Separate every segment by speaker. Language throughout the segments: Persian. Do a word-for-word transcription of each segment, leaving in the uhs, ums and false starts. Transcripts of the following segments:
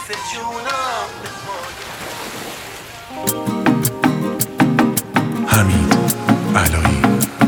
Speaker 1: جونم به پای
Speaker 2: حمید علایی.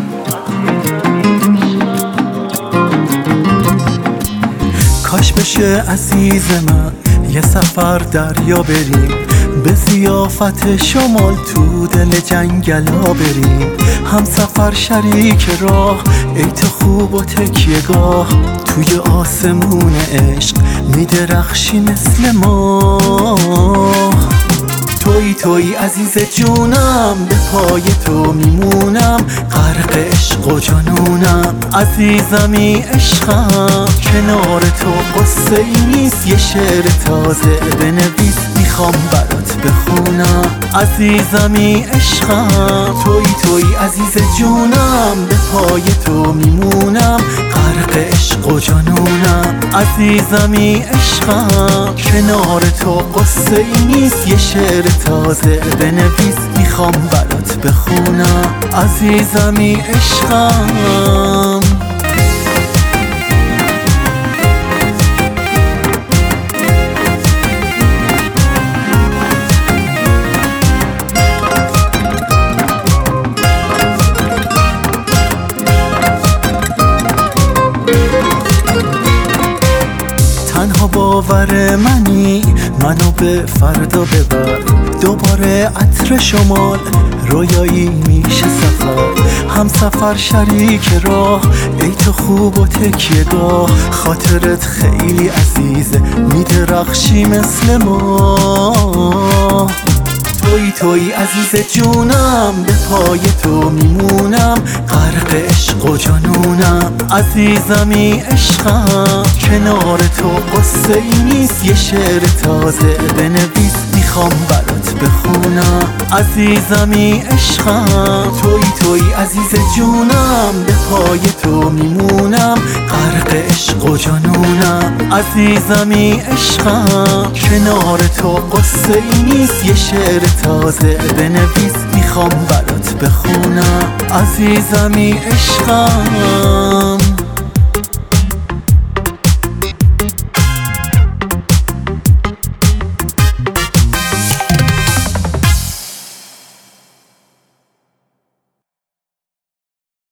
Speaker 3: کاش بشه عزیز من یه سفر دریا بریم، به ضیافت شمال تو دل جنگلا بریم، هم سفر شریک راه، ای تو خوب و تکیه‌گاه، توی آسمون عشق میدرخشی مثل ما. توی توی عزیز جونم، به پای تو میمونم، غرق عشق و جنونم، عزیزمی عشقم، کنار تو قصه ای نیست، یه شعر تازه بنویس میخوام برات بخونم، عزیزمی عشقم. توی توی عزیز جونم، به پای تو میمونم، غرق عشق و جنونم، عزیزمی عشقم، کنار تو قصه ای نیست، یه شعر تازه بنویس میخوام برات بخونم، عزیزمی عشقم. تنها باور منی، منو به فردا ببر، دوباره عطر شمال، رویایی میشه سفر، هم سفر شریک راه، ای تو خوب و تکیه‌گاه، خاطرت خیلی عزیزه میدرخشی مثل ما. توی توی عزیز جونم، به پای تو میمونم، غرق عشق و جنونم، عزیزمی عشقم، کنار تو قصه ای نیست، یه شعر تازه بنویس میخوام برات بخونم، عزیزمی عشقم. توی توی عزیز جونم، به پای تو میمونم، غرق عشق و جنونم، عزیزمی عشقم، کنار تو قصه ای نیست، یه شعر تازه بنویس میخوام برات بخونم، عزیزمی عشقم.